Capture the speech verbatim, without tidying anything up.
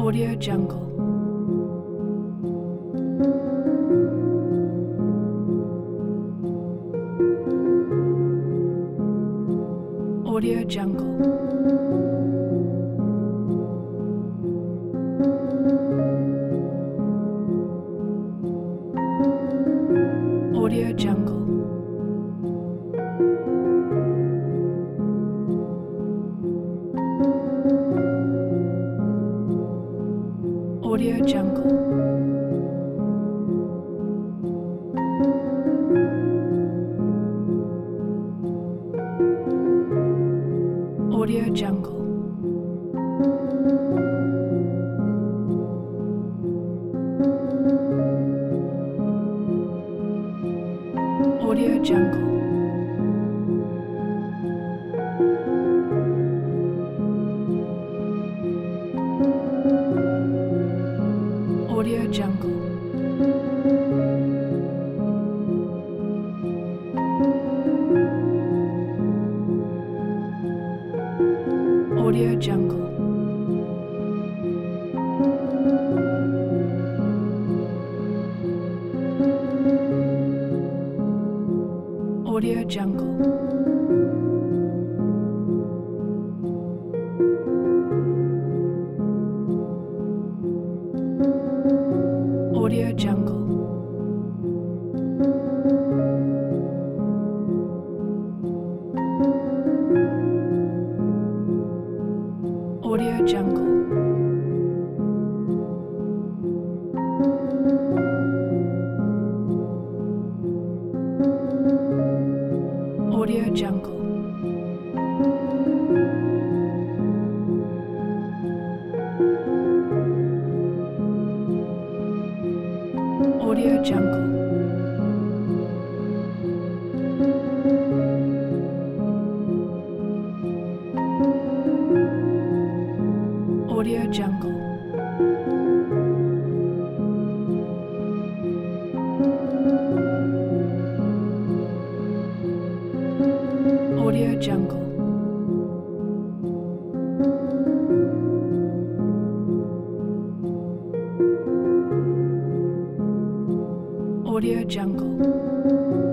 Audio Jungle. Audio Jungle. Audio Jungle. Audio Jungle. Audio Jungle. Audio Jungle. Audio Jungle. Audio Jungle. Audio Jungle. Audio Jungle. Audio Jungle. Audio Jungle. Audio Jungle. Audio Jungle. Audio Jungle. Audio Jungle.